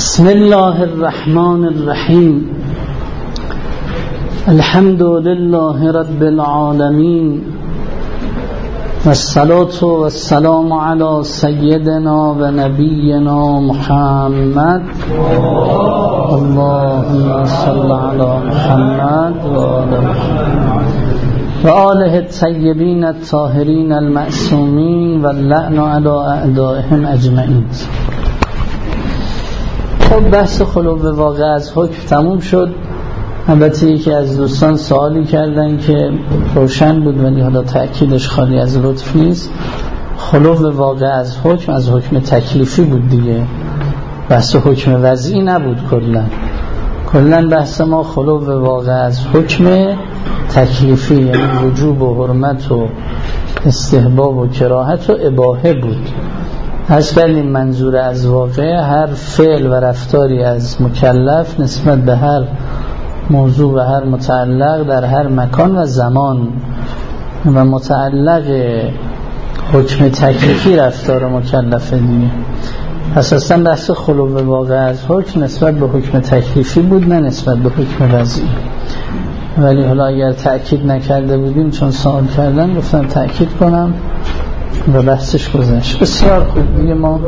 بسم الله الرحمن الرحیم. الحمد لله رب العالمین والصلاة والسلام علی سیدنا و نبینا محمد. اللهم صل علی محمد و آله الطیبین الطاهرین المعصومین و اللعن علی اعدائهم اجمعین. خب بحث خلو واقع از حکم تموم شد. البته یکی از دوستان سوالی کردن که روشن بود ولی حالا تأکیدش خالی از لطف نیست. خلو واقع از حکم تکلیفی بود دیگه، بحث حکم وضعی نبود. کلن بحث ما خلو واقع از حکم تکلیفی، یعنی وجوب و حرمت و استحباب و کراهت و اباحه بود. از کردیم منظور از واقع هر فعل و رفتاری از مکلف نسبت به هر موضوع و هر متعلق در هر مکان و زمان، و متعلق حکم تکلیفی رفتار مکلفه دیگه. پس اصلا بحث خلو واقع از حکم نسبت به حکم تکلیفی بود، نه نسبت به حکم وضعی. ولی حالا اگر تأکید نکرده بودیم چون سوال کردن گفتم تأکید کنم و بحثش گذشت. بسیار خوب. دیگه ما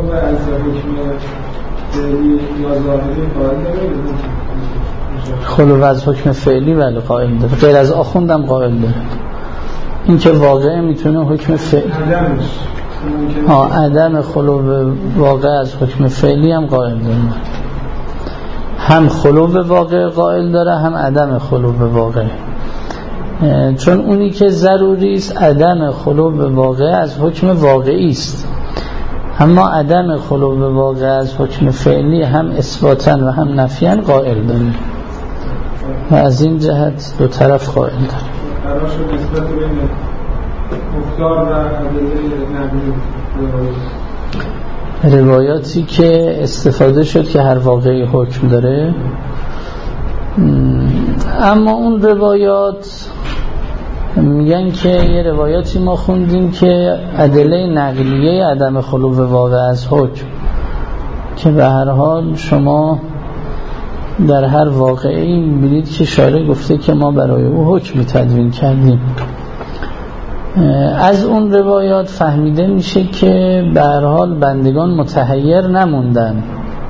خلو از حکم فعلی ولی قائل داره، غیر از آخوندم قائل داره. این که واقع میتونه حکم فعلی، عدم خلو واقع از حکم فعلی هم قائل داره. هم خلو واقع قائل داره هم عدم خلو واقع، چون اونی که ضروری است عدم خلو واقع از حکم واقعی است، اما عدم خلو واقع از حکم فعلی هم اثباتاً و هم نفیاً قائل داره و از این جهت دو طرف قائل داره. روایاتی که استفاده شد که هر واقعی حکم داره، اما اون روایات میگن که یه روایاتی ما خوندیم که ادله نقلیه عدم خلو واقع از حکم، که به هر حال شما در هر واقعی میبینید که شارع گفته که ما برای او حکم تدوین کردیم. از اون روایات فهمیده میشه که به هر حال بندگان متحیر نموندن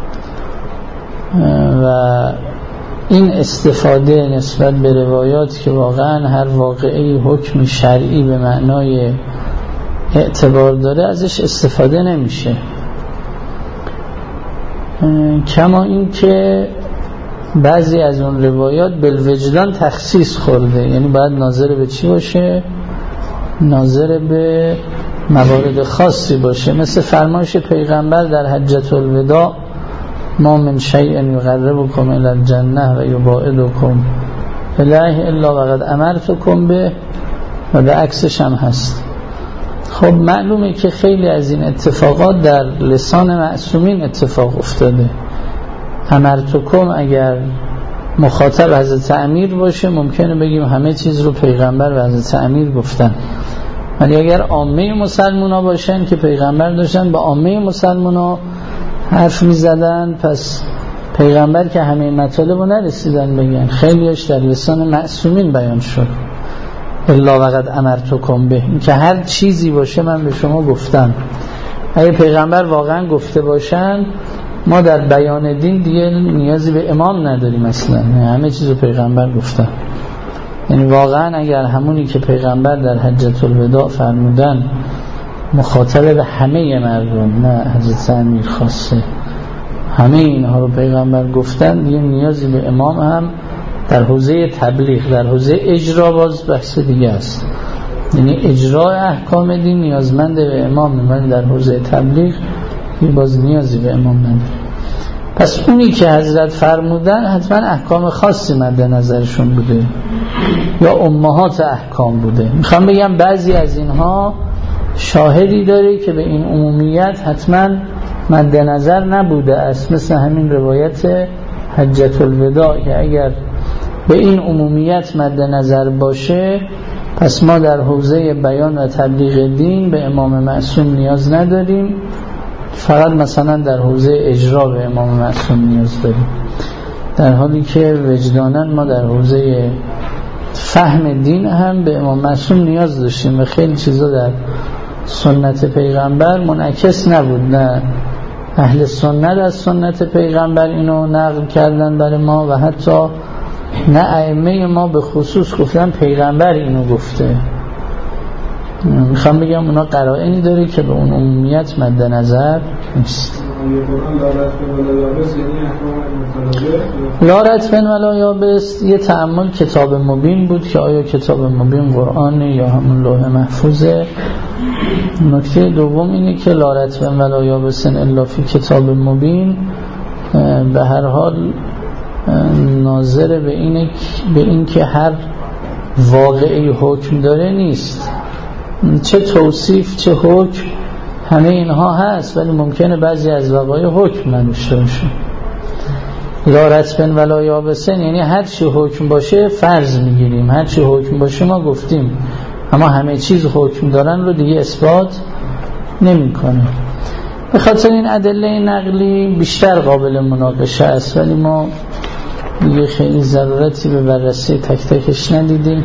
و این استفاده نسبت به روایات که واقعا هر واقعی حکم شرعی به معنای اعتبار داره ازش استفاده نمیشه. کما این که بعضی از اون روایات بالوجدان تخصیص خورده، یعنی باید ناظر به چی باشه؟ ناظر به موارد خاصی باشه، مثل فرمایش پیغمبر در حجة الوداع ما من شیء یقربکم الی الجنه و یباعدکم الیه الا وقد امرتکم به، و به عکسش هم هست. خب معلومه که خیلی از این اتفاقات در لسان معصومین اتفاق افتاده. امرتکم اگر مخاطب حضرت امیر باشه ممکنه بگیم همه چیز رو پیغمبر و حضرت امیر گفتن، ولی اگر عامه مسلمان ها باشن که پیغمبر داشتن با عامه مسلمان ها حرف می زدن، پس پیغمبر که همه مطالب رو نرسیدن بگن، خیلیش در لسان معصومین بیان شد. الا وقد امرتکم به، این که هر چیزی باشه من به شما گفتم. اگه پیغمبر واقعا گفته باشن ما در بیان دین دیگه نیازی به امام نداریم اصلا، همه چیز رو پیغمبر گفتن. یعنی واقعا اگر همونی که پیغمبر در حجة الوداع فرمودن مخاطب به همه مردم، نه حضرت امیر خاصه، همه اینها رو پیغمبر گفتن، دیگه نیازی به امام هم در حوزه تبلیغ، در حوزه اجرا باز بحث دیگه است. یعنی اجرای احکام دین نیازمند به امام، من در حوزه تبلیغ باز نیازی به امام نداره. پس اونی که حضرت فرمودن حتما احکام خاصی مد نظرشون بوده یا امهات احکام بوده. میخوام بگم بعضی از اینها شاهدی داره که به این عمومیت حتما مد نظر نبوده است، مثل همین روایت حجة الوداع که اگر به این عمومیت مد نظر باشه پس ما در حوزه بیان و تبلیغ دین به امام معصوم نیاز نداریم فقط مثلا در حوزه اجرا به امام معصوم نیاز داریم، در حالی که وجداناً ما در حوزه فهم دین هم به امام معصوم نیاز داشتیم و خیلی چیزا در سنت پیغمبر منعکس نبود. نه اهل سنت از سنت پیغمبر اینو نقل کردن برای ما و حتی نه ائمه ما به خصوص گفتن پیغمبر اینو گفته. میخوام بگم اونا قرائنی داره که به اون عمومیت مد نظر نیست. لا رطب ولا یابس یه تأمل کتاب مبین بود که آیا کتاب مبین قرآن یا همون لوح محفوظه. نکته دوم اینه که لا رطب ولا یابس الا فی کتاب مبین به هر حال ناظر به این که هر واقعی حکم داره نیست، چه توصیف چه حکم همه اینها هست، ولی ممکنه بعضی از وقایع حکم نداشته باشه. لا رطب ولا یابس یعنی هر چی حکم باشه فرض میگیریم، هر چی حکم باشه ما گفتیم، اما همه چیز حکم دارن رو دیگه اثبات نمی کنه. به خاطر این ادله نقلی بیشتر قابل مناقشه است، ولی ما دیگه خیلی ضرورتی به بررسی تک تکش ندیدیم.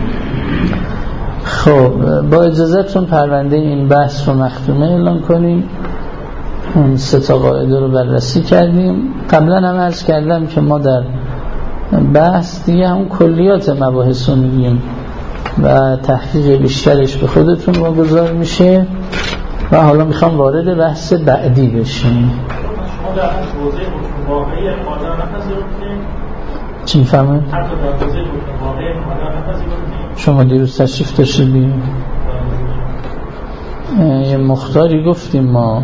خب با اجازهتون پرونده این بحث رو مختومه اعلام کنیم. اون 3 قاعده رو بررسی کردیم. قبلا هم عرض کردم که ما در بحث دیگه هم کلیات مباحث رو میگیم و تحقیق بیشترش به خودتون واگذار میشه و حالا میخوام وارد بحث بعدی بشیم. شما در حوزه واقعی قادر نپذیرفتید؟ چی میفهمید؟ حتی در حوزه واقعی قادر نپذیرفتید؟ شما دیروز تشریف داشتید یه مختاری گفتیم ما.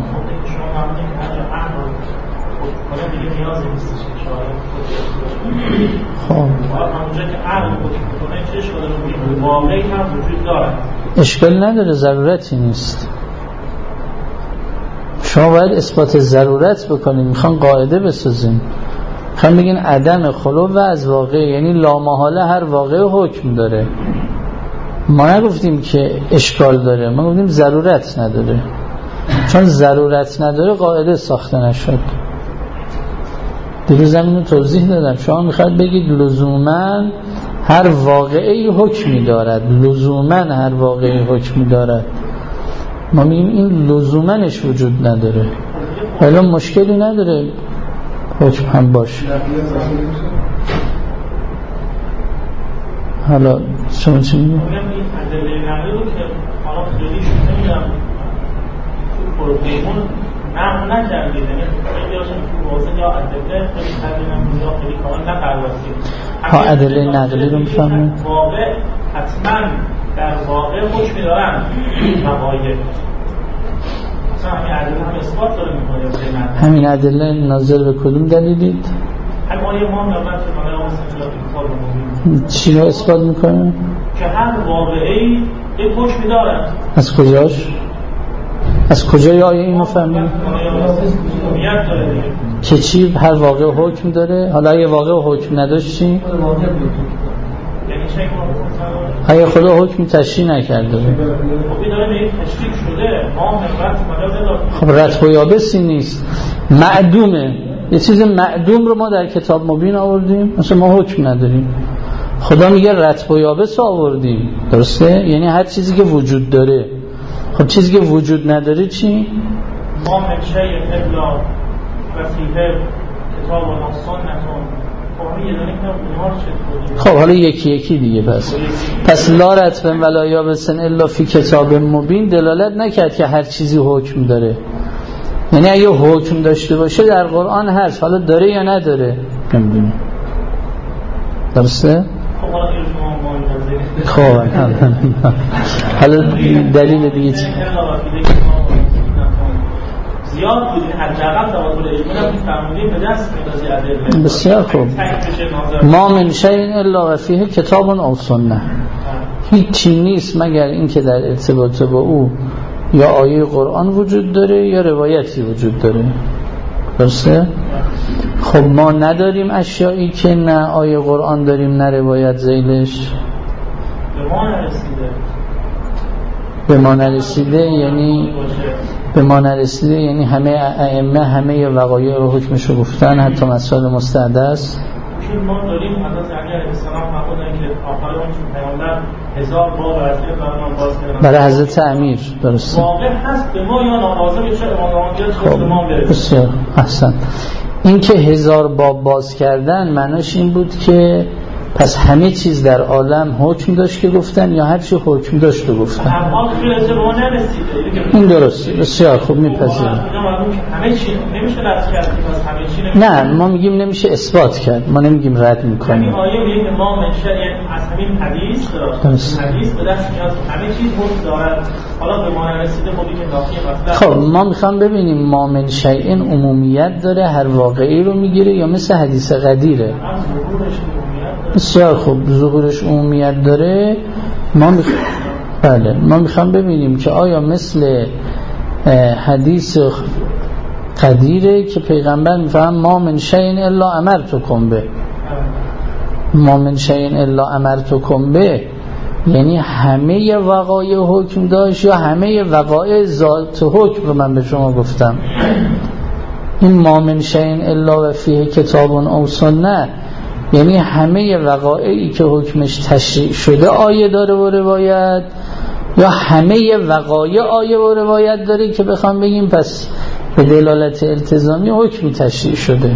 خب اشکال نداره، ضرورتی نیست. شما باید اثبات ضرورت بکنید. میخوان قاعده بسازین، میخوان بگین عدم خلو از واقع، یعنی لامحاله هر واقع حکم داره. ما نگفتیم که اشکال داره، ما گفتیم ضرورت نداره. چون ضرورت نداره قاعده ساخته نشد. دیگه زمینو توضیح دادم. شما میخواد بگید لزوما هر واقعی حکمی دارد، لزوما هر واقعی حکمی دارد. ما میگیم این لزومنش وجود نداره، ولی مشکلی نداره حکم هم باشه. حالا شما چی میگید؟ این ادله نقلی رو که حالا خیلی شما پروگرامون نقل نکردید، یعنی خیلی هاشون تو حوزه یا ادله خیلی تدریجاً یا خیلی کامل نقل ادله نقلی رو میفهمید؟ واقع حتما در واقع حکمی دارن وقایع. مثلا همین ادله هم اثبات داره میکنه. همین ادله ناظر به کدوم دلیلید؟ همین آیه ما نرمت که مالا مثلا چی رو اثبات میکنه؟ که هر واقعی یک حکمی داره. از کجاش؟ از کجای آیه اینو فهمید؟ که چی هر واقع حکم داره؟ حالا اگه واقع حکم نداشت چی؟ اگه خدا حکم تشریع نکرده خب رطب و یابسی نیست، معدومه. یه چیز معدوم رو ما در کتاب مبین آوردیم، مثلا ما حکم نداریم. خدا میگه رطب و یابس آوردیم، درسته؟ یعنی هر چیزی که وجود داره. خب چیزی که وجود نداره چی؟ ما من شیء الا وفیه کتاب و سنتون. خب حالا یکی یکی دیگه. پس لا رطب ولا یابس الا فی کتاب مبین دلالت نکرد که هر چیزی حکم داره. یعنی اگه حکم داشته باشه در قرآن هست، حالا داره یا نداره نمیدونم. درسته؟ خب حالا دلیل دیگه چی؟ زیاد بود حداقل تواتر علمی فهمیدیم به دست میاد. بسیار خوب. ما من شیء الا و فیه کتاب او سنه. هیچی نیست مگر اینکه در ارتباط با او یا آیه قرآن وجود داره یا روایتی وجود داره. درسته؟ خب ما نداریم اشیایی که نه آیه قرآن داریم نه روایت ذیلش. به ما نرسیده. به ما نرسیده یعنی همه ائمه همه وقایع رو حکمشو گفتن، حتی مسائل مستحدث. چون ما داریم حضرت علی علیه السلام فرمودن که آخر اون پیامبر 1000 باب از برنامه باز کردن برای حضرت امیر، درسته؟ واقع هست به ما یا ناواظب چه امامانجات به ما برسه؟ بسیار احسن. این که 1000 باب باز کردن معناش این بود که پس همه چیز در عالم حکم داشت که گفتن یا هر چی حکم داشت و گفتن؟ این درسته، بسیار خوب میپذیرم. همه چی نمیشه رد کرد، پس همه چی نه، ما میگیم نمیشه اثبات کرد، ما نمیگیم رد میکنیم. این آیه میگه که ما من شیء از همین حدیث حدیث به دست میاد همه چیز حکم دارد، حالا به ما نرسیده خودی که داخلی خب ما میخوام ببینیم ما من شیء عمومیت داره هر واقعی رو میگیره یا مثل حدیث قدیره؟ بسیار خوب، ظهورش عمومیت داره. ما میخوام ببینیم که آیا مثل حدیث قدیره که پیغمبر میفهم ما من شیء الا امرتکم به، ما من شیء الا امرتکم به یعنی همه وقایع حکم داشت یا همه وقایع ذات حکم رو من به شما گفتم. این ما من شیء الا و فیه کتاب او سنه یعنی همه وقایعی که حکمش تشریع شده آیه داره و روایت، یا همه وقایع آیه و روایت داره که بخوام بگیم پس به دلالت التزامی حکمی تشریع شده.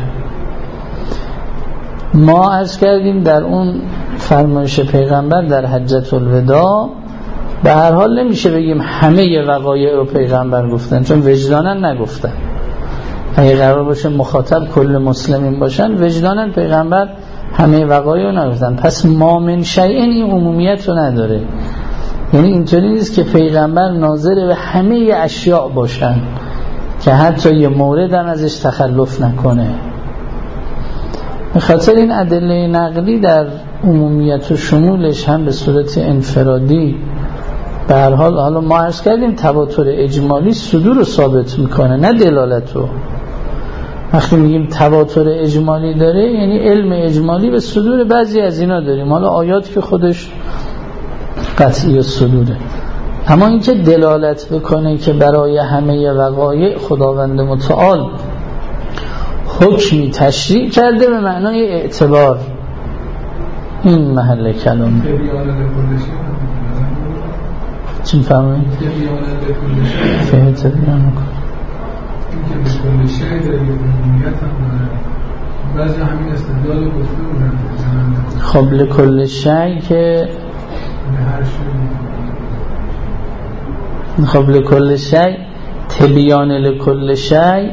ما عرض کردیم در اون فرمایش پیغمبر در حجة الوداع به هر حال نمیشه بگیم همه وقایع رو پیغمبر گفتن، چون وجدانا نگفتن. اگه قرار باشه مخاطب کل مسلمین باشن وجدانا پیغمبر همه وقایع رو نگفتن. پس ما من شیء این عمومیت رو نداره، یعنی اینطوری نیست که پیغمبر ناظر به همه اشیاء باشن که حتی یه مورد هم ازش تخلف نکنه. به خاطر این ادله نقلی در عمومیت و شمولش هم به صورت انفرادی به هر حال، حالا ما عرض کردیم تواتر اجمالی صدور رو ثابت میکنه نه دلالت رو. وقتی میگیم تواتر اجمالی داره یعنی علم اجمالی به صدور بعضی از اینا داریم، حالا آیات که خودش قطعی صدوره. اما اینکه دلالت بکنه که برای همه وقایع خداوند متعال حکمی تشریع کرده به معنای اعتبار، این محل کلام. چی می‌فهمید؟ فهم تبیان میکنه که به کل شیء در عمومیت هم بعضی همین استدلال گفته بودن. خب لکل شیء که خب لکل شیء تبیان لکل شیء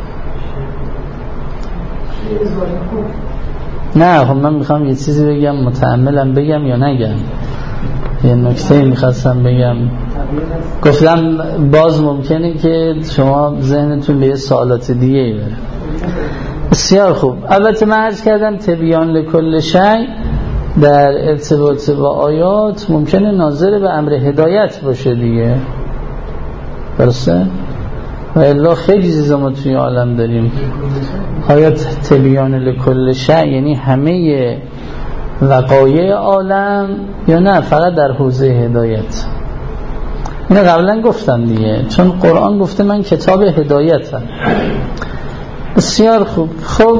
نه. خب من میخوام یه چیزی بگم، متأملم بگم یا نگم؟ یه نکته میخواستم بگم، گفتم باز ممکنه که شما ذهنتون به یه سوالات دیگه ای بره. بسیار خوب. البته من عرض کردم تبیان لکل شیء در ارتباط با آیات ممکنه ناظر به امر هدایت باشه دیگه، درسته؟ و الا خیلی چیزا ما توی عالم داریم. آیات تبیان لکل شیء یعنی همه وقایع عالم یا نه فقط در حوزه هدایت؟ اینو قبلا گفتم دیگه، چون قرآن گفته من کتاب هدایتم. بسیار خوب. خب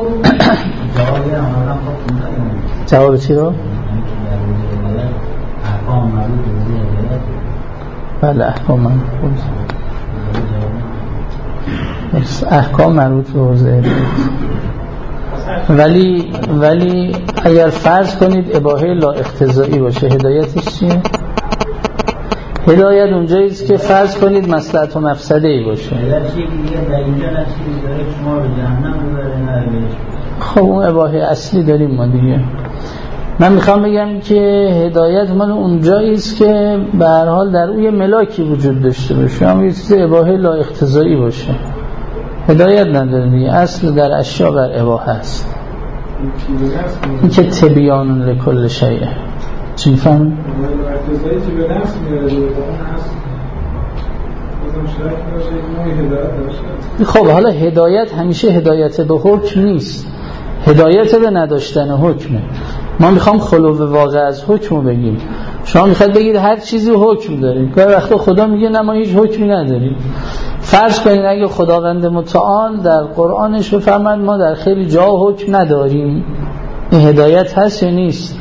جواب چی رو؟ بله احکام مربوط به حوزه هدایت. ولی اگر فرض کنید اباحه لا اقتضایی باشه، هدایتش چیه؟ هدایت اونجاییست که فرض کنید مصلحت و مفسده ای باشه. خب اون اباحه اصلی داریم ما دیگه. من میخوام بگم که هدایت مال اونجاییست که به هر حال در اون یه ملاکی وجود داشته باشه، اما یه چیز اباحه لا اقتضایی باشه. هدایت نداره دیگه، اصل در اشیاء بر اباحه است. این که تبیان لکل شیء. چی میفهمی؟ خب حالا هدایت همیشه هدایت به حکم نیست، هدایت به نداشتن حکمه. ما میخوام خلو واقع از حکم رو بگیم. شما میخواید بگید هر چیزی حکم داریم، گاهی وقتا خدا میگه نه ما هیچ حکمی نداریم. فرض کنید اگه خداوند متعال در قرآنش بفرماید ما در خیلی جا حکم نداریم، این هدایت هست یا نیست؟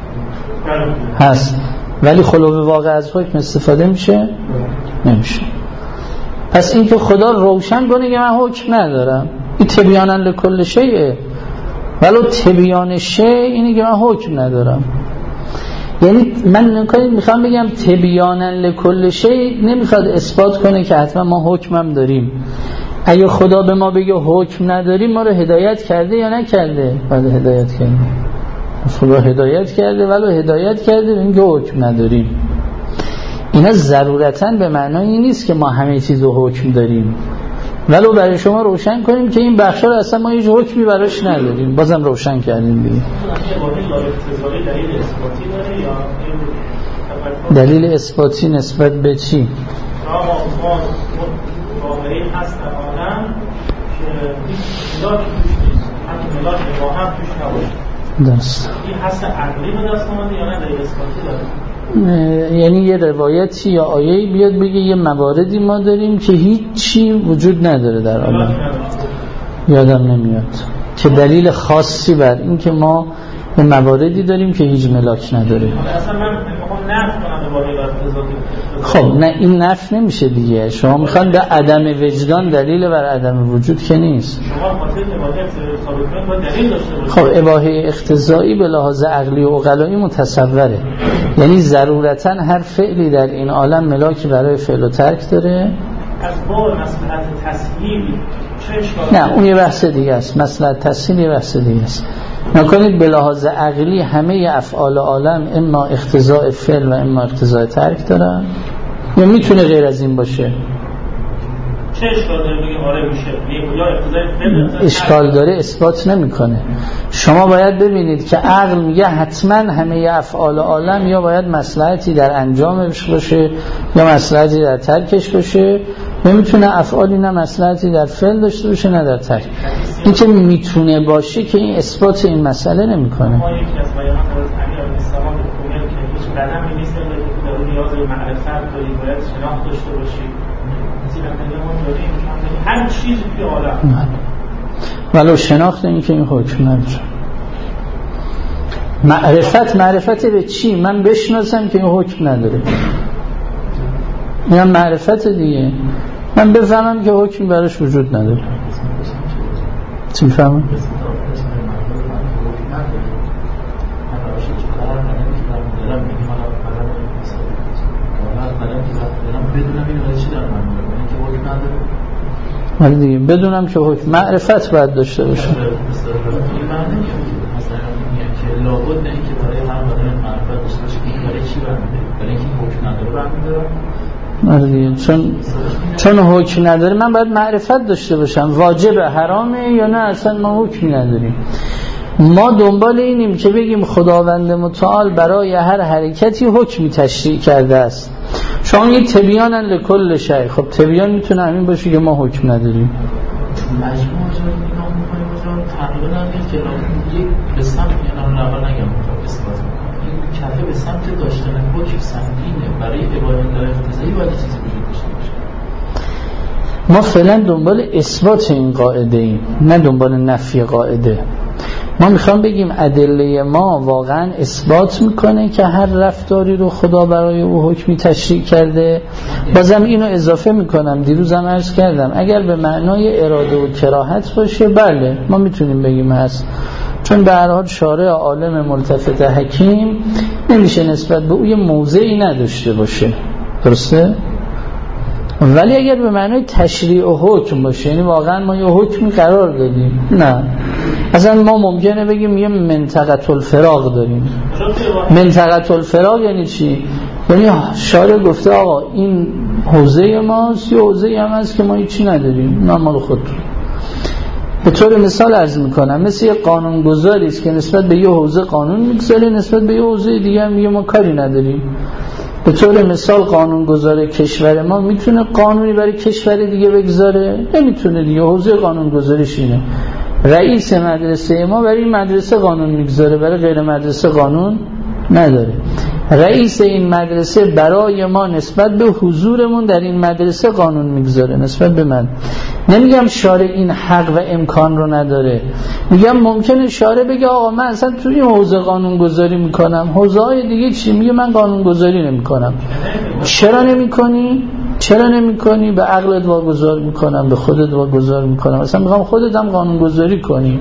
هست. ولی خلو واقع از حکم استفاده میشه؟ نمیشه. پس این که خدا روشن کنه که من حکم ندارم، این تبیانا لکل شیء، ولو تبیان شیء اینه که من حکم ندارم. یعنی من میخوام بگم تبیانا لکل شیء نمیخواد اثبات کنه که حتما ما حکمم داریم. اگه خدا به ما بگه حکم نداریم، ما رو هدایت کرده یا نکرده؟ بعد هدایت کرده. خدا هدایت کرده، ولو هدایت کرده اینکه حکم نداریم. اینا ضرورتاً به معنای نیست که ما همه چیز رو حکم داریم، ولو برای شما روشن کنیم که این بخشا رو اصلا ما هیچ حکمی براش نداریم، بازم روشن کردیم دیگه. دلیل اثباتی نسبت به چی؟ واقعی هست در عالم که هیچ ملاکی توش نیست، حتی ملاک با هم توش نباشه. درست. این هست عقلی به دست آمده یا نه دلیل اثباتی داره؟ یعنی یه روایتی یا آیه‌ای بیاد بگه یه مواردی ما داریم که هیچی وجود نداره در عالم، یادم نمیاد که دلیل خاصی بر این که ما یه مواردی داریم که هیچ ملاک نداره. اصلا من میخوام نفی کنم واقعی اقتضایی. خب نه، این نفی نمیشه دیگه. شما میخوان به عدم وجدان دلیل بر عدم وجود که نیست. شما خاطر اباحه ثابت کنید باید دلیل داشته باشید. خب اباحه اقتضایی به لحاظ عقلی و عقلایی متصوره، یعنی ضرورتاً هر فعلی در این عالم ملاکی برای فعل و ترک داره. از باب مصلحت تسهیل چه اشکالی؟ نه اون یه بحث دیگه است. مصلحت تسهیل یه بحث دیگه است. نکنید به لحاظ عقلی همه افعال عالم اما اقتضاء فعل و اما اقتضاء ترک دارن، یا میتونه غیر از این باشه؟ چه اشکال داره بگیم آره میشه؟ یا اقتضاء فعل اشکال داره اثبات نمیکنه. شما باید ببینید که عقل میگه حتما همه افعال عالم یا باید مصلحتی در انجامش باشه یا مصلحتی در ترکش باشه، نمیتونه افعالی نه مصلحتی در فعل داشته باشه نه در ترک. این که میتونه باشه که این اثبات این مسئله نمیکنه. ما یکی از بیانات حضرت امیر علیه السلام که هیچ قدمی نیست که در نیاز به معرفت دارید، باید شناخت داشته باشید. هر چیزی توی عالم ولو شناخت این که این حکم نداره. معرفت به چی؟ من بشناسم که این حکم نداره، این معرفت دیگه. من بفهمم که حکم براش وجود نداره. چی بفهمم؟ ولی دیگه بدونم که حکم معرفت باید داشته باشه. لابد نه اینکه برای هر آدم معرفت داشته باشه که این برای چی برمی‌داره، برای اینکه حکم نداره برمی‌داره. چون حکم نداره من باید معرفت داشته باشم واجب حرامه یا نه اصلا ما حکمی نداریم. ما دنبال اینیم که بگیم خداوند متعال برای هر حرکتی حکمی تشریع کرده است. شما یه تبیانا لکل شیء، خب تبیان میتونه همین باشه که ما حکم نداریم. مجموعه جا نگاه می‌کنیم مثلا تقریبا هم که یک به سمت یعنی اول نگم اثبات این کفه به سمت داشتن حکم سمتینه برای عبادت اقتضایی باید چیزی وجود داشته باشه. ما فعلا دنبال اثبات این قاعده ایم، نه دنبال نفی قاعده. ما میخوام بگیم ادله ما واقعا اثبات میکنه که هر رفتاری رو خدا برای او حکمی تشریع کرده. بازم اینو اضافه میکنم، دیروزم عرض کردم اگر به معنای اراده و کراهت باشه بله ما میتونیم بگیم هست، چون به هر حال شارع عالم ملتفت حکیم نمیشه نسبت به او یه موضعی نداشته باشه، درسته؟ ولی اگر به معنای تشریع و حکم باشه، یعنی واقعا ما یه حکمی قرار دادیم، نه اصلا ما ممکنه بگیم یه منطقه الفراغ داریم. منطقه الفراغ یعنی چی؟ یعنی شارع گفته آقا این حوزه ماست، یه حوزه هم هست که ما هیچی نداریم، نه مال خودتون. به طور مثال عرض میکنم مثل یه قانونگذاری است که نسبت به یه حوزه قانون میگذاره، نسبت به یه حوزه دیگه هم میگه ما کاری نداریم. به طور مثال قانونگذار کشور ما میتونه قانونی برای کشور دیگه بگذاره؟ نمیتونه دیگه، حوزه قانونگذاریش اینه. رئیس مدرسه ما برای این مدرسه قانون میگذاره، برای غیر مدرسه قانون نداره. رئیس این مدرسه برای ما نسبت به حضورمون در این مدرسه قانون میگذاره نسبت به من. نمیگم شارع این حق و امکان رو نداره، میگم ممکنه شارع بگه آقا من اصلا توی این حوزه قانون گذاری میکنم، حوزه های دیگه چی؟ میگه من قانون گذاری نمیکنم. چرا نمیکنی؟ به عقلت واگذار میکنم، به خودت واگذار میکنم، اصلا میخوام خودت هم قانون گذاری کنی.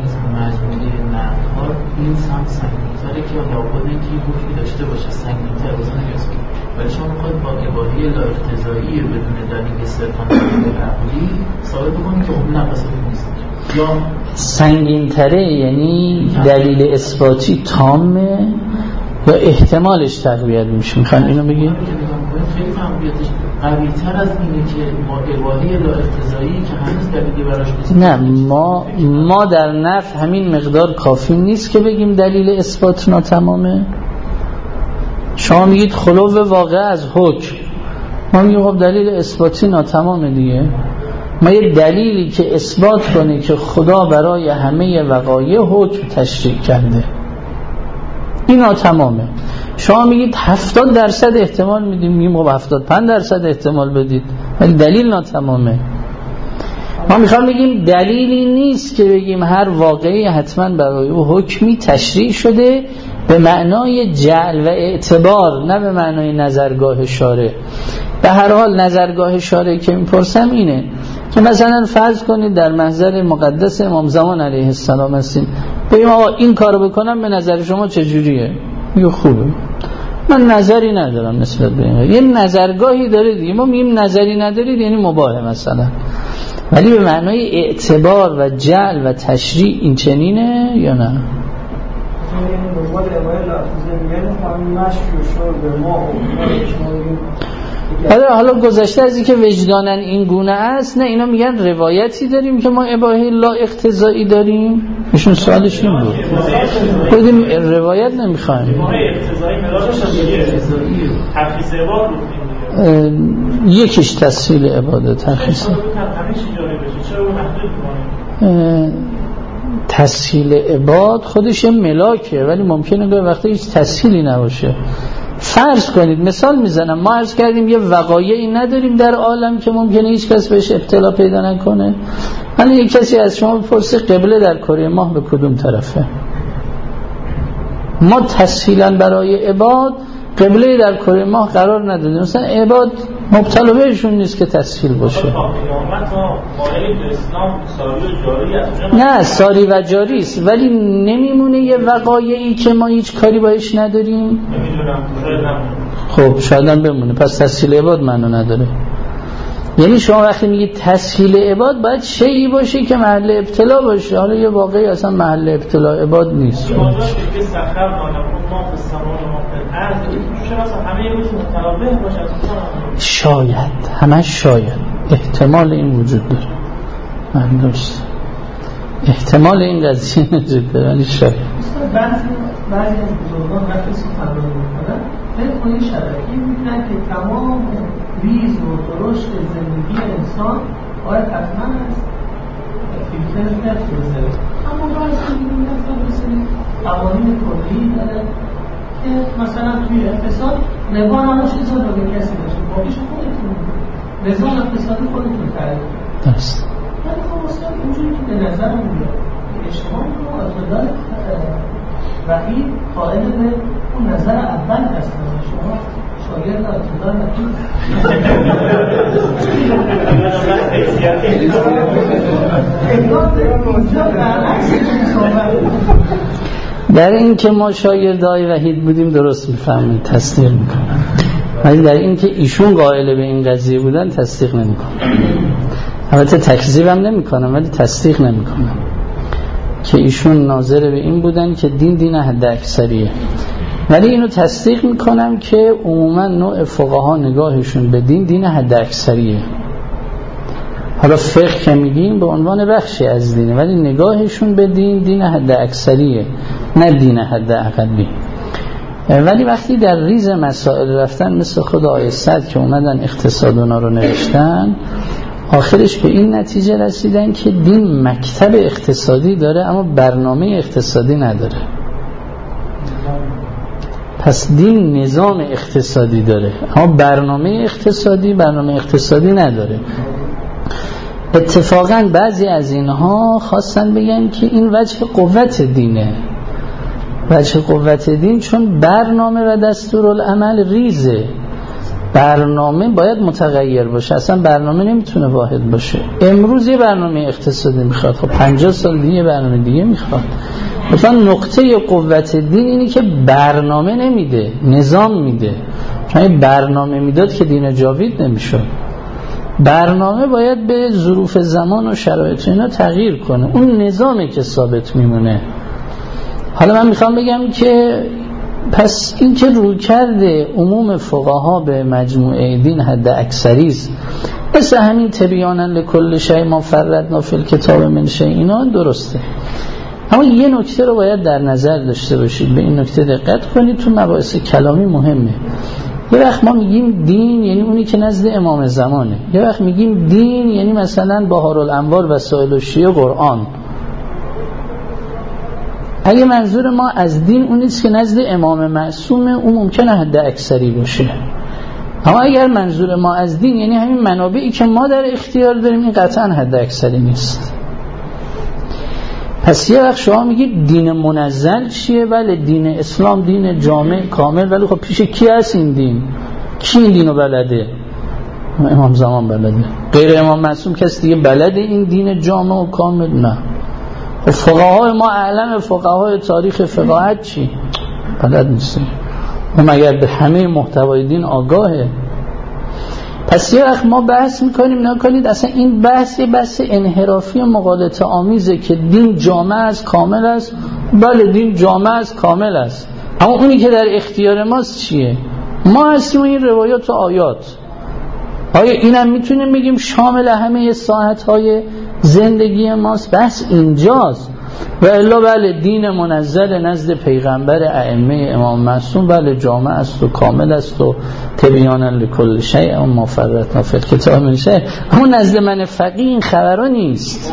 این سنگین‌تره که لابد اینکه این حکمی داشته باشه، سنگین‌تر روزه نگرسه، ولی شما میخواید با اباحه لا اقتضایی بدون دلیل صرفاً عقلی ثابت بکنید که حکم نقص نیست. یا سنگین‌تره یعنی دلیل اثباتی تامه یا احتمالش تقویت میشه؟ میخوان اینو بگید؟ خیلی تقویتش قوی‌تر از اینه که با اباحه لا اقتضایی که هنوز دلیلی براش نیست. نه، ما در نفع همین مقدار کافی نیست که بگیم دلیل اثبات ناتمامه. شما میگید خلو واقع از حکم، ما میگیم خب دلیل اثباتی ناتمامه دیگه. ما یه دلیلی که اثبات کنه که خدا برای همه وقایع حکم تشریع کرده، این ناتمامه. شما میگید 70% احتمال میدیم، میگیم خب 75% احتمال بدید، ولی دلیل ناتمامه. ما میخوام بگیم دلیلی نیست که بگیم هر واقعی حتما برای او حکمی تشریع شده به معنای جعل و اعتبار، نه به معنای نظرگاه شارع. به هر حال نظرگاه شارع که میپرسم اینه که مثلا فرض کنید در محضر مقدس امام زمان علیه السلام هستیم، بگیم آقا این کارو بکنم به نظر شما چجوریه؟ میگه خوبه، من نظری ندارم نسبت به این. یه نظرگاهی داره دیگه، ما میگیم نظری ندارید یعنی مباهه مثلا، ولی به معنای اعتبار و جعل و تشریع این چنینه یا نه؟ حالا گذشته از این که وجدانن این گونه است، نه اینا میگن روایتی داریم که ما اباحه لا اقتضایی داریم. ایشون سوالش این بود، بودیم روایت نمیخوایم. یکیش تسهیل عبادت، تسهیل عباد خودش ملاکه، ولی ممکنه به وقتی هیچ تسهیلی نباشه. فرض کنید، مثال میزنم، ما عرض کردیم یه وقایعی نداریم در عالم که ممکنه هیچ کس بهش ابتلا پیدا نکنه. ولی یک کسی از شما بپرسه قبله در کره ماه به کدوم طرفه، ما تسهیلا برای عباد قبله در کره ماه قرار ندادیم. مثلا عباد مبتلا بهشون نیست که تسهیل باشه. نه، ساری و جاری است، ولی نمیمونه یه وقایعی که ما هیچ کاری باش نداریم. خب شاید هم بمونه، پس تسهیل عباد معنی نداره. یعنی شما وقتی میگید تسهیل عباد باید شیئی باشه که محل ابتلا باشه. حالا یه واقعی اصلا محل ابتلا عباد نیست. شاید، همش شاید، احتمال این وجود داره. من درست احتمال این قضیه وجود داره، ولی شاید بعضی از بزرگان وقتی سخنرانی میکنن به خودی شرعی میگن که تمام ریز و درشت زندگی انسان باید حتما از فیلتر نفت بزنه، اما بعضی میگن مثلا قوانین کلی داره که مثلا توی اقتصاد ربا نباشه تا به کسی باشه، باقیش خودتون نظام اقتصادی خودتون تعریف درست. ولی خب اصلا اونجوری که به نظر میاد اجتماع رو از مدار وقیل قائل به اون نظر اول هستن. شما شاگرد اعتدار نکنید. در این که ما شاگردای وحید بودیم درست میفهمید، تصدیق میکنم، ولی در این که ایشون قائل به این قضیه بودن تصدیق نمیکنم. البته تکذیبم نمیکنم ولی تصدیق نمیکنم که ایشون ناظر به این بودن که دین حد اکثریه، ولی اینو تصدیق میکنم که عموما نوع فقها نگاهشون به دین حد اکثریه. حالا فقه که میگیم به عنوان بخشی از دینه، ولی نگاهشون به دین حد اکثریه، نه دین حد اقلی. ولی وقتی در ریز مسائل رفتن مثل خود آیه صد که اومدن اقتصاد اونا رو نوشتن، آخرش به این نتیجه رسیدن که دین مکتب اقتصادی داره اما برنامه اقتصادی نداره. پس دین نظام اقتصادی داره اما برنامه اقتصادی نداره. اتفاقا بعضی از اینها خواستن بگن که این وجه قوت دینه، وجه قوت دین، چون برنامه و دستورالعمل ریزه. برنامه باید متغیر باشه، اصلا برنامه نمیتونه واحد باشه. امروز یه برنامه اقتصادی میخواد، خب 50 سال دیگه برنامه دیگه میخواد. مثلا نقطه قوت دین اینی که برنامه نمیده، نظام میده. چون برنامه میداد که دین جاوید نمیشد. برنامه باید به ظروف زمان و شرایط اینا تغییر کنه، اون نظامه که ثابت میمونه. حالا من میخوام بگم که پس این که روی کرده عموم فقها به مجموعه دین حد اکثری است، مثل همین تبیانا لکل شیء ما فرطنا فی الکتاب من شیء، اینا درسته. اما یه نکته رو باید در نظر داشته باشید، به این نکته دقت کنید، تو مباحث کلامی مهمه. یه وقت ما میگیم دین یعنی اونی که نزد امام زمانه، یه وقت میگیم دین یعنی مثلا بهارالانوار وسائل الشیعه قرآن. اگه منظور ما از دین اون نیست که نزد امام معصومه، اون ممکنه حد اکثری باشه. اما اگر منظور ما از دین یعنی همین منابعی که ما در اختیار داریم، این قطعا حد اکثری نیست. پس یه وقت شما میگید دین منزل چیه؟ بله دین اسلام دین جامع کامل، ولی خب پیش کی هست این دین؟ کی این دینو بلده؟ امام زمان بلده. غیر امام معصوم کسی دیگه بلده این دین جامع و کامل؟ نه. خب فقهای ما اعلم فقهای تاریخ فقاهت چی؟ بلد نیستیم. اون مگر به همه محتوای دین آگاهه؟ پس یه وقت ما بحث میکنیم، نکنید اصلا این بحث انحرافی و مغالطه آمیزه که دین جامع است کامل است. بله دین جامع است کامل است، اما اونی که در اختیار ماست چیه؟ ما هستیم این روایات و آیات. آیا اینم میتونیم بگیم شامل همه ساحت‌های زندگی ماست؟ بس اینجاست. و الا بله دین منزل نزد پیغمبر ائمه امام معصوم بله جامع است و کامل است و تبیانا لکل شیء ما فرطنا فی الکتاب من شیء، اما نزد من فقیه این خبرها نیست.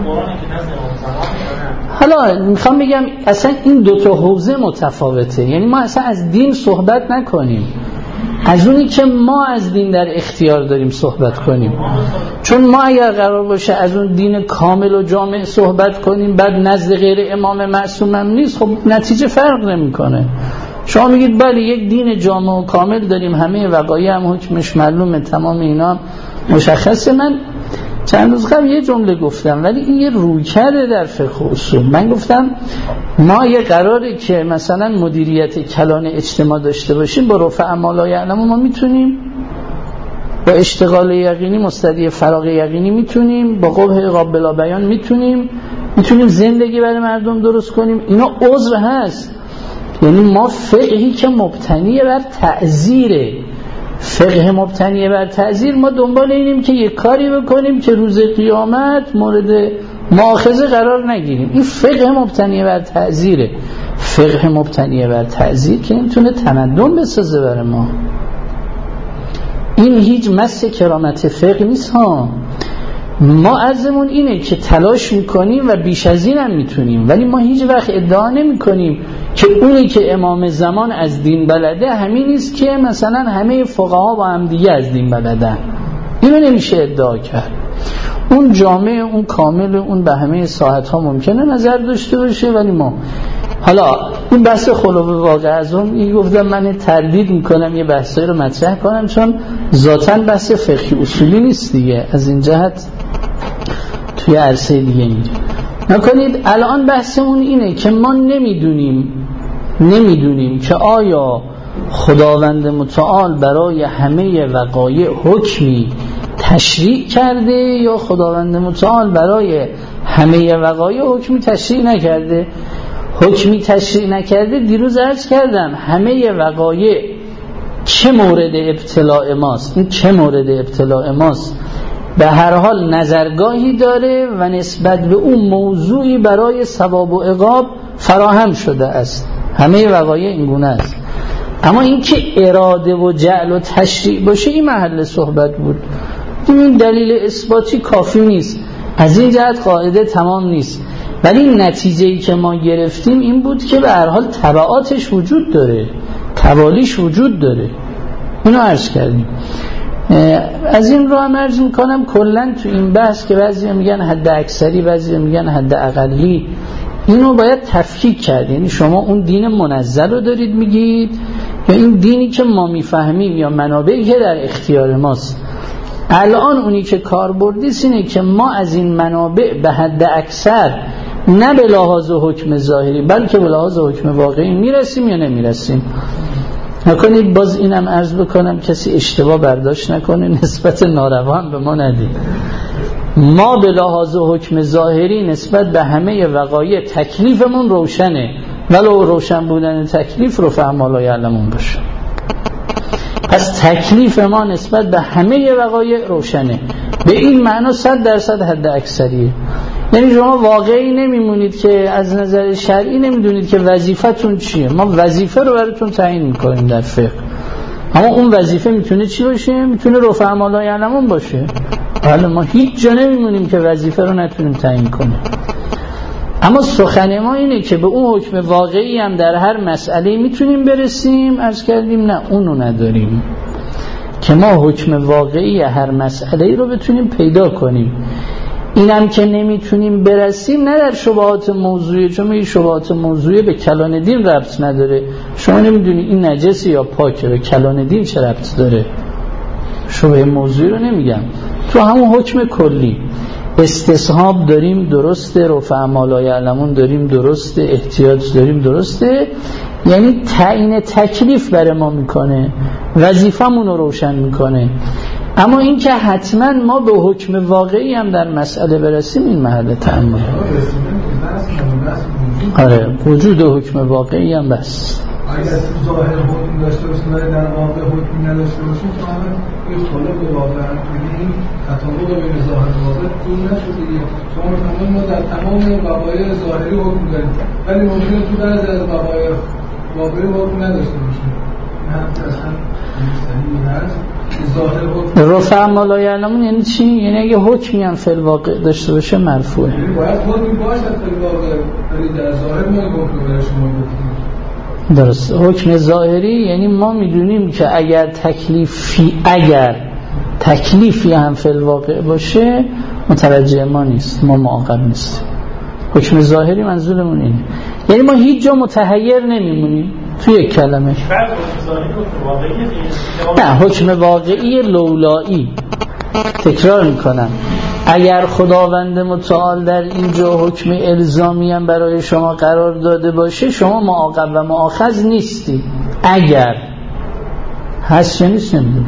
حالا میخوام بگم اصلا این دوتا حوزه متفاوته. یعنی ما اصلا از دین صحبت نکنیم، از اونی که ما از دین در اختیار داریم صحبت کنیم. چون ما اگر قرار باشه از اون دین کامل و جامع صحبت کنیم بعد نزد غیر امام معصوم هم نیست، خب نتیجه فرق نمیکنه. شما میگید بله یک دین جامع و کامل داریم، همه وقایع هم حکمش معلومه، تمام اینا مشخصه. من چند روز قبل یه جمله گفتم، ولی این یه رویکرد در فقه اصول. من گفتم ما یه قراره که مثلا مدیریت کلان اجتماع داشته باشیم، با رفع ما لا یعلم ما میتونیم، با اشتغال یقینی مستدی فراغ یقینی میتونیم، با قبح قابل بیان میتونیم زندگی برای مردم درست کنیم. اینا عذر هست. یعنی ما فقهی که مبتنی بر تعزیره، فقه مبتنی بر تعزیر، ما دنبال اینیم که یک کاری بکنیم که روز قیامت مورد مؤاخذه قرار نگیریم. این فقه مبتنی بر تعزیره. فقه مبتنی بر تعزیر که نمیتونه تمدن بسازه برای ما. این هیچ مس کرامت فقه نیست ها. ما عزمون اینه که تلاش میکنیم و بیش از این هم میتونیم، ولی ما هیچ وقت ادعا نمیکنیم که اونی که امام زمان از دین بلده همین نیست که مثلا همه فقها با هم دیگه از دین بلدن. اینو نمیشه ادعا کرد. اون جامع، اون کامل، اون به همه ساحت‌ها ممکنه نظر داشته باشه، ولی ما حالا این بحث خلوه واقع از اون گفتم من تردید میکنم یه بحثایی رو مطرح کنم، چون ذاتاً بحث فقهی اصولی نیست دیگه. از این جهت توی عرصه دیگه میریم. نکنید الان بحثمون اینه که ما نمیدونیم که آیا خداوند متعال برای همه وقایع حکمی تشریع کرده یا خداوند متعال برای همه وقایع حکمی تشریع نکرده. حکمی تشریع نکرده دیروز عرض کردم همه وقایع چه مورد ابتلاء ماست، این چه مورد ابتلاء ماست به هر حال نظرگاهی داره و نسبت به اون موضوعی برای ثواب و عقاب فراهم شده است. همه وقایع این گونه است. اما این که اراده و جعل و تشریع باشه این محل صحبت بود. این دلیل اثباتی کافی نیست، از این جهت قاعده تمام نیست، ولی نتیجه‌ای که ما گرفتیم این بود که به هر حال تبعاتش وجود داره. توالیش وجود داره. اینو عرض کردیم. از این رو هم عرض میکنم کلن تو این بحث که بعضی میگن حد اکثری، بعضی میگن حد اقلی، اینو باید تفکیک کرد. یعنی شما اون دین منزل رو دارید میگید یا این دینی که ما میفهمیم یا منابعی که در اختیار ماست. الان اونی که کاربردیست اینه که ما از این منابع به حد اکثر نه به لحاظ حکم ظاهری بلکه به لحاظ حکم واقعی میرسیم یا نمیرسیم. نکنید باز اینم عرض بکنم کسی اشتباه برداشت نکنه، نسبت ناروا هم به ما ندید. ما به لحاظ حکم ظاهری نسبت به همه وقایع تکلیفمون روشنه، ولو روشن بودن تکلیف رو فهم لا یعلمون باشه. پس تکلیف ما نسبت به همه وقایع روشنه، به این معنا 100% حد اکثریه. یعنی شما واقعی نمیمونید که از نظر شرعی نمیدونید که وظیفتون چیه. ما وظیفه رو براتون تعیین میکنیم در فقه، اما اون وظیفه میتونه چی باشه؟ میتونه رفع ما لا یعلمون باشه. حالا ما هیچ جا نمیمونیم که وظیفه رو نتونیم تعیین کنیم. اما سخن ما اینه که به اون حکم واقعی هم در هر مسئله میتونیم برسیم. عرض کردیم نه اونو نداریم که ما حکم واقعی هر مسئله رو بتونیم پیدا کنیم. اینم که نمیتونیم برسیم نه در شبهات موضوعی، چون این شبهات موضوعی به کلان دین ربط نداره. شما نمیدونی این نجسی یا پاکه، به کلان دین چه ربط داره؟ شبه موضوعی رو نمیگم. تو همون حکم کلی استصحاب داریم درسته، رفع ما لا یعلمون داریم درسته، احتیاط داریم درسته، یعنی تعیین تکلیف برای ما میکنه، وظیفمون رو روشن میکنه. اما این که حتما ما به حکم واقعی هم در مسئله برسیم این محل تأمل. آره وجود حکم واقعی هم بس. اگر ظاهر حکم داشته باشیم ولی در واقع حکم نداشته باشیم تو همه اختلاف به واقع هم کنیم، تطابق بین ظاهر و واقع دور نشده. شما ما در تمام وقایع ظاهری حکم داریم ولی ممکنه تو بعضی از وقایع واقعی حکم نداشته باشیم. هم اصلا مستحیل هست. رفع ما لا یعلمون یعنی چی؟ یعنی اگه حکمی هم فی الواقع داشته باشه مرفوعه. یعنی باید حکمی باشد فی الواقع ولی در ظاهر ما حکم برای شما گفتیم. درست. حکم ظاهری یعنی ما میدونیم که اگر تکلیفی هم فی الواقع باشه متوجه ما نیست، ما معاقب نیستیم. حکم ظاهری منظورمون اینه. یعنی ما هیچ جا متحیر نمیمونیم. تو یک کلمه نه حکم واقعی لولایی. تکرار میکنم اگر خداوند متعال در اینجا حکم الزامی هم برای شما قرار داده باشه شما معاقب و مؤاخذ نیستی. اگر هست چه نیست نمیدونم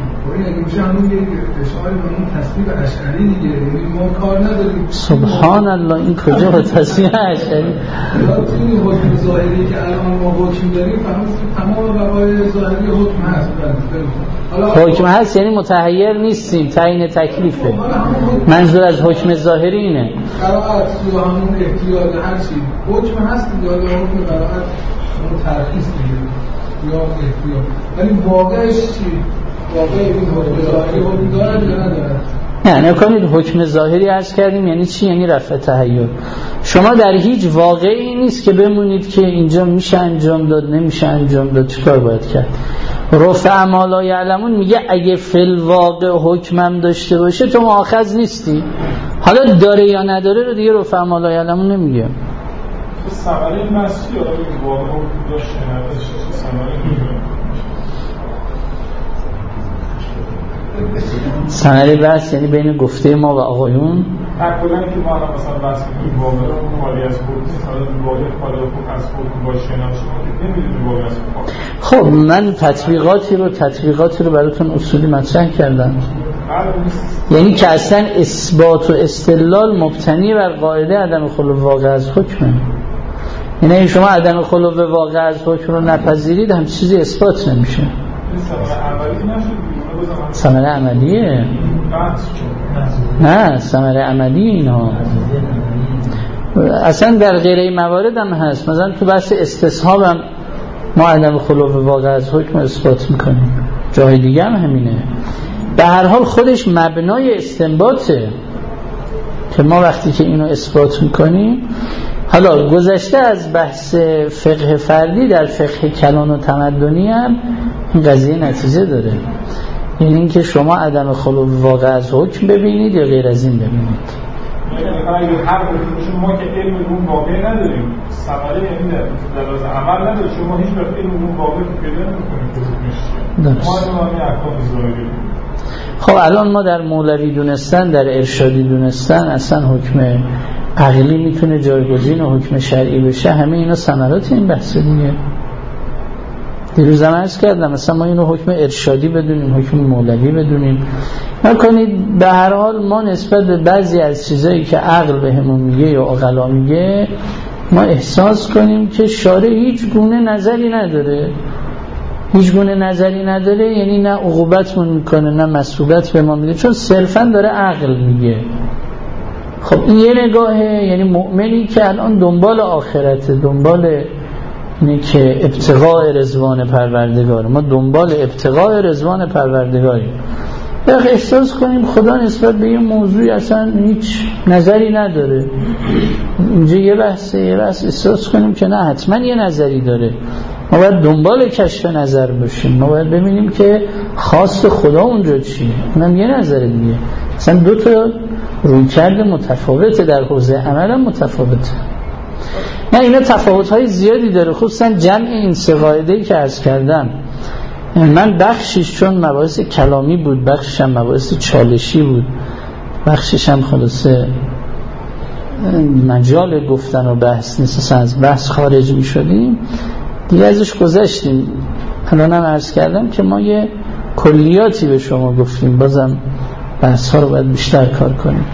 سبحان الله این کجا به تصویر اشعری این حکم ظاهری که الان ما حکم داریم فهمید که تمام وقایع ظاهری حکم هست. حکم هست یعنی متحیر نیستیم، تعیین تکلیفه. منظور از حکم ظاهری اینه قرائت یا همون احتیاط هر چی حکم هست یا حکم قرائت اون ترخیص دیگه یا احتیاط، ولی واقعش چی؟ واقعی این حکم ظاهری حکم دارد یا ندارد؟ نه نکنید حکم ظاهری عرض کردیم یعنی چی؟ یعنی رفع تحیر. شما در هیچ واقعی نیست که بمونید که اینجا میشه انجام داد نمیشه انجام داد، چیکار باید کرد؟ رفع ما لا یعلمون میگه اگه فی الواقع حکمم داشته باشه تو مؤاخذ نیستی. حالا داره یا نداره رو دیگه رفع ما لا یعلمون نمیگه. ثمره مسیح رو واقع حکم داشته نداشته ثمره بحث یعنی بین گفته ما و آقایون کلا که ما الان مثلا بحث می‌کنیم واقعا اون خالی از خود مثلا واقع خالی از خود باشه نمیشه نمیدونیم واقعا از خود. خب من تطبیقاتی رو براتون اصولی مطرح کردم. یعنی که اصلا اثبات و استدلال مبتنی بر قاعده عدم خلو واقع از حکمه. یعنی شما عدم خلو واقع از حکم رو نپذیرید هم چیزی اثبات نمیشه. ثمره عملیه. نه ثمره عملی اینها اصلا در غیره موارد هم هست. مثلا تو بحث استصحاب هم ما عدم خلو واقع از حکم اثبات میکنیم، جای دیگه هم همینه. به هر حال خودش مبنای استنباطه که ما وقتی که اینو اثبات میکنیم حالا گذشته از بحث فقه فردی، در فقه کلان و تمدنی هم این قضیه نتیجه داره. یعنی اینکه شما عدم خلو واقع از حکم ببینید یا غیر از این ببینید. ما که علم اون واقع نداریم، ثمره یعنی در از عمل نداریم، شما هیچ وقت علم اون واقع پیدا نمی‌کنید. ما همین احکام ظاهری. خب الان ما در مولوی دونستن، در ارشادی دونستن اصلا حکم عقلی میتونه جایگزین حکم شرعی بشه، همه اینا ثمرات این بحث دیگه. دیروز هم عرض کردم مثلا ما اینو حکم ارشادی بدونیم، حکم مولوی بدونیم. نکنید به هر حال ما نسبت به بعضی از چیزایی که عقل بهمون میگه یا عقلا میگه ما احساس کنیم که شارع هیچ گونه نظری نداره، هیچ گونه نظری نداره، یعنی نه عقوبتمون میکنه نه مسئولیت به ما میده، چون صرفا داره عقل میگه. خب این یه نگاهه، یعنی مؤمنی که الان دنبال آخرته، دنبال اینه که ابتغاء رضوان پروردگار، ما دنبال ابتغاء رضوان پروردگاری، باید احساس کنیم خدا نسبت به این موضوع اصلا هیچ نظری نداره. اینجا یه بحث احساس کنیم که نه حتما یه نظری داره، ما باید دنبال کشف نظر باشیم، ما باید ببینیم که خواست خدا اونجا چیه. اونم یه نظر دیگه، اصلا دو تا رویکرد متفاوته، در حوزه عمل هم متفاوته. نه اینا تفاوت‌های زیادی داره، خصوصا جمع این سه قاعده‌ای که عرض کردم. من بخشش چون مباحث کلامی بود، بخشش هم مباحث چالشی بود، بخشش هم خلاصه مجال گفتن و بحث نیست، اصلا از بحث خارج می شدیم دیگه، ازش گذشتیم. الان هم عرض کردم که ما یه کلیاتی به شما گفتیم، بازم بحث ها رو باید بیشتر کار کنیم.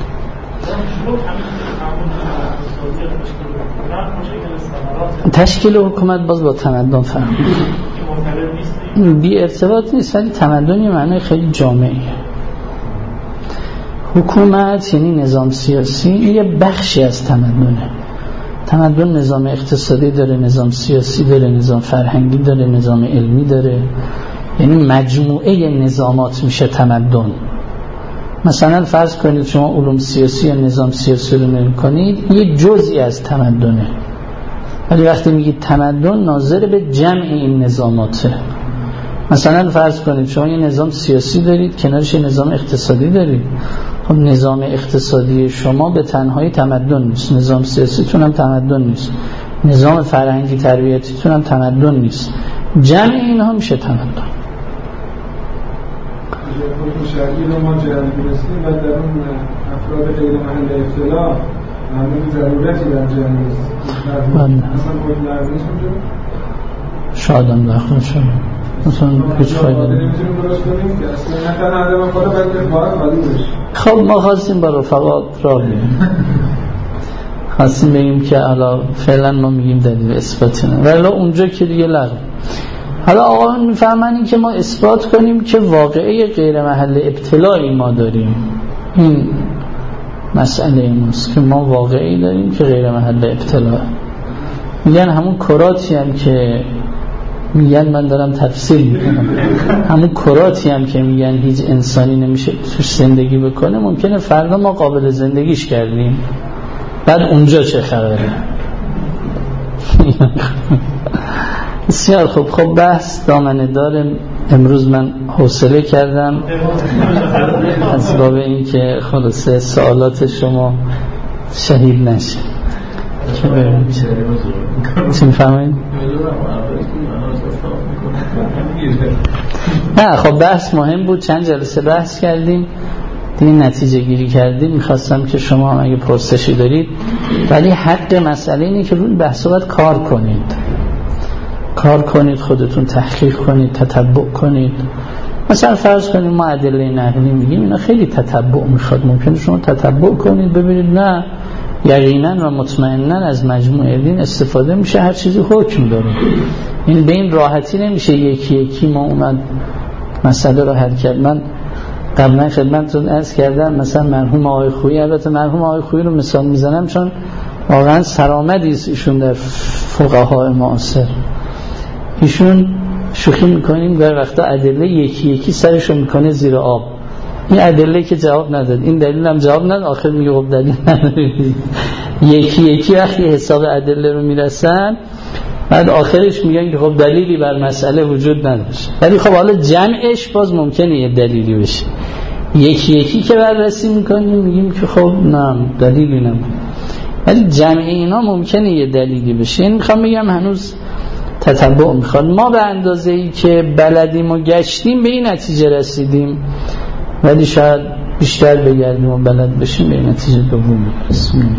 تشکیل حکومت باز با تمدن فهم بی ارتباط نیست، ولی تمدن یه معنی خیلی جامعه. حکومت یعنی نظام سیاسی، یه بخشی از تمدنه. تمدن نظام اقتصادی داره، نظام سیاسی داره، نظام فرهنگی داره، نظام علمی داره، یعنی مجموعه نظامات میشه تمدن. مثلا فرض کنید شما علوم سیاسی یا نظام سیاسی رو نگاه کنید، یه جزئی از تمدنه، ولی وقتی میگید تمدن ناظر به جمع این نظاماته. مثلا فرض کنید شما یه نظام سیاسی دارید، کنارش یه نظام اقتصادی دارید. خب نظام اقتصادی شما به تنهایی تمدن نیست، نظام سیاسیتون هم تمدن نیست، نظام فرهنگی تربیتیتون هم تمدن نیست، جمع اینها میشه تمدن. شرعی رو ما جمع برسیم و در اون افراد غیر محل ابتلا همین ضرورتی در جمع نیست. مثلا باید لازمیش اونجا شادم داخل شد مثلا هیچ فایده نمیتونیم درست کنیم که اصلا نتن عدم خدا باید باید خالی بشه. خب ما خواستیم با رفقات را بگیم، خواستیم بگیم که حالا فعلا ما میگیم دلیل اثباتی نه، ولی اونجا که دیگه لغو. حالا آقایون میفهمن این که ما اثبات کنیم که واقعه غیر محل ابتلایی ما داریم، این مسئله اینست که ما واقعی داریم که غیر محل ابتلا. میگن همون کراتی هم که میگن، من دارم تفسیر میکنم، همون کراتی هم که میگن هیچ انسانی نمیشه توش زندگی بکنه، ممکنه فردا ما قابل زندگیش کردیم، بعد اونجا چه خبره؟ بسیار خوب. خب بحث دامنه داره، امروز من حوصله کردم از باب این که خلاصه سوالات شما شهید نشه. چه بریم چه میفهمید؟ نه خب بحث مهم بود، چند جلسه بحث کردیم دیگه، نتیجه گیری کردیم. میخواستم که شما هم اگه پرسشی دارید، ولی حق مسئله اینه که روی بحث باید کار کنید، خودتون تحقیق کنید، تتبع کنید. مثلا فرض کنید ما ادله نقلی میگیم، اینا خیلی تتبع میخواد، ممکنه شما تتبع کنید ببینید نه یقینا و مطمئنا از مجموع دین استفاده میشه، هر چیزی حکم داره. این به این راحتی نمیشه یکی یکی ما اومد مسئله رو حل کرد. من قبلا خدمتتون عرض کردم مثلا مرحوم آقای خویی، البته مرحوم آقای خویی رو مثال میزنم چون واقعا سرآمدی است ایشون در فقهای معاصر. ایشون شوخی میکنیم در وقتا ادله یکی یکی سرشو میکنه زیر آب، این ادله که جواب نداد، این دلیل هم جواب نداد، آخر میگه خب دلیل نداری. یکی یکی وقتی حساب ادله رو میرسن بعد آخرش میگن که خب دلیلی بر مسئله وجود نداشت، ولی خب حالا جمعش باز ممکنه یه دلیلی بشه. یکی یکی که بررسی میکنیم میگیم که خب نه دلیلی نمونه، ولی جمع اینا ممکنه یه دلیلی بشه. این میخوام بگم هنوز تتبع میخواد. ما به اندازه ای که بلدیم و گشتیم به این نتیجه رسیدیم، ولی شاید بیشتر بگردیم و بلد بشیم به این نتیجه دوم برسیم.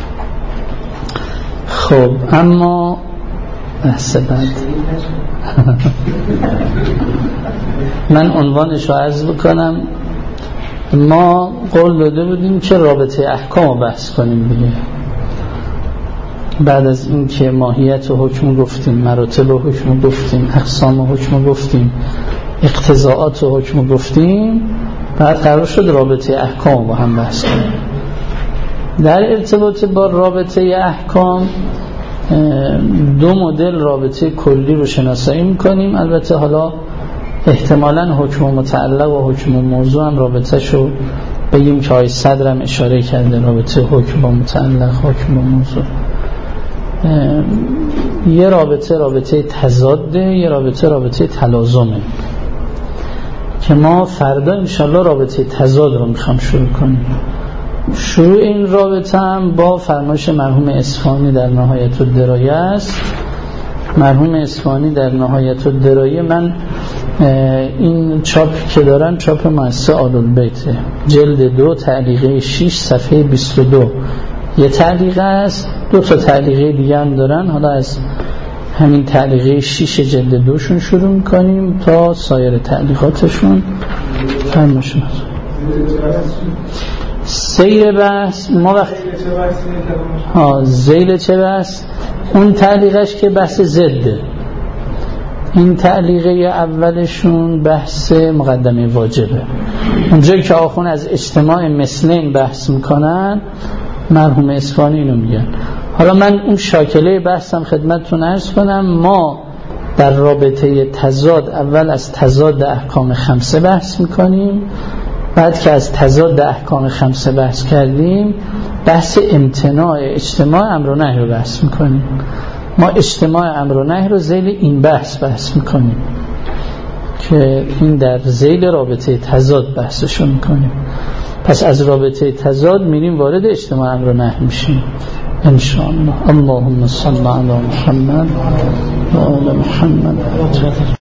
خب اما بحث بعد من عنوانش رو عرض بکنم. ما قول داده بودیم که رابطه احکام رو بحث کنیم دیگه. بعد از این که ماهیت حکم گفتیم، مراتب حکم گفتیم، اقسام حکم گفتیم، اقتضاءات حکم گفتیم، بعد قرار شد رابطه احکام رو با هم بحث کنیم. در ارتباط با رابطه احکام دو مدل رابطه کلی رو شناسایی میکنیم. البته حالا احتمالاً حکم متعلق و حکم موضوع هم رابطه شو بگیم که آقای صدرم اشاره کرده، رابطه حکم با متعلق، حکم با موضوع. یه رابطه تضاده، یه رابطه تلازمه که ما فردا انشالله رابطه تضاد رو میخوام شروع کنیم. شروع این رابطه هم با فرمایش مرحوم اصفهانی در نهایت الدرایه است. مرحوم اصفهانی در نهایت الدرایه، من این چاپ که دارن چاپ مؤسسه آل‌البیت، جلد 2 تعلیقه 6 صفحه 22 یه تعلیقه است. 2 تا تعلیقه دیگه هم دارن. حالا از همین تعلیقه 6 جلد 2 شون شروع میکنیم تا سایر تعلیقاتشون. فرمایش سیر بحث ما وقت زیل چه بحث؟ اون تعلیقش که بحث زده. این تعلیقه اولشون بحث مقدمه واجبه. اونجایی که آخون از اجتماع مثلین بحث میکنن مرحوم اصفهانی اینو میگن. حالا من اون شاکله بحثم خدمتتون عرض کنم. ما در رابطه تضاد اول از تضاد احکام خمسه بحث میکنیم. بعد که از تضاد احکام خمسه بحث کردیم بحث امتناع اجتماع امر و نهی رو بحث میکنیم. ما اجتماع امر و نهی رو ذیل این بحث میکنیم که این در ذیل رابطه تضاد بحثشو میکنیم. پس از رابطه تضاد میریم وارد اجتماع امر و نهی میشیم ان شاء الله. اللهم صل علی محمد و آل محمد.